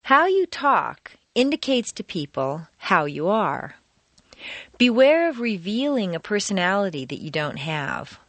How you talk indicates to people how you are. Beware of revealing a personality that you don't have.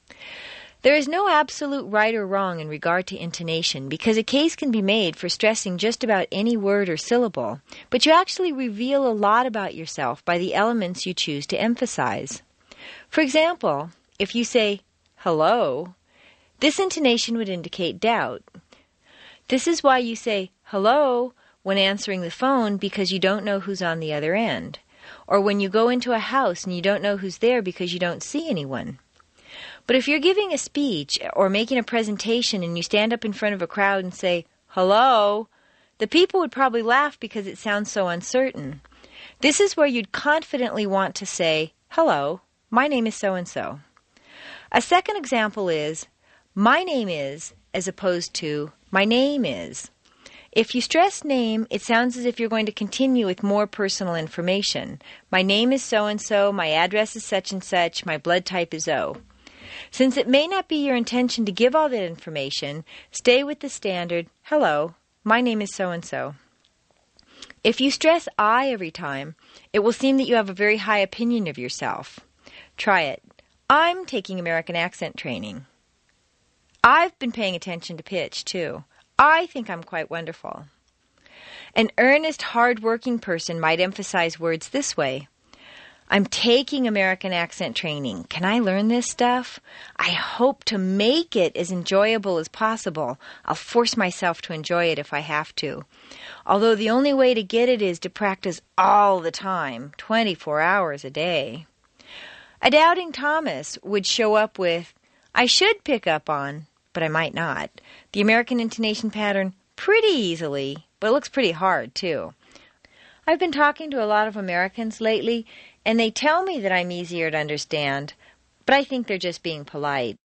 There is no absolute right or wrong in regard to intonation because a case can be made for stressing just about any word or syllable, but you actually reveal a lot about yourself by the elements you choose to emphasize. For example, if you say, hello, this intonation would indicate doubt. This is why you say, hello, when answering the phone because you don't know who's on the other end, or when you go into a house and you don't know who's there because you don't see anyone. But if you're giving a speech or making a presentation and you stand up in front of a crowd and say, hello, the people would probably laugh because it sounds so uncertain. This is where you'd confidently want to say, hello, my name is so-and-so. A second example is, my name is, as opposed to, my name is. If you stress name, it sounds as if you're going to continue with more personal information. My name is so-and-so, my address is such and such, my blood type is O. Since it may not be your intention to give all that information, stay with the standard, hello, my name is so-and-so. If you stress I every time, it will seem that you have a very high opinion of yourself. Try it. I'm taking American accent training. I've been paying attention to pitch, too. I think I'm quite wonderful. An earnest, hard-working person might emphasize words this way. I'm taking American accent training. Can I learn this stuff? I hope to make it as enjoyable as possible. I'll force myself to enjoy it if I have to. Although the only way to get it is to practice all the time, 24 hours a day. A doubting Thomas would show up with, I should pick up on, but I might not, the American intonation pattern pretty easily, but it looks pretty hard too. I've been talking to a lot of Americans lately, and they tell me that I'm easier to understand, but I think they're just being polite.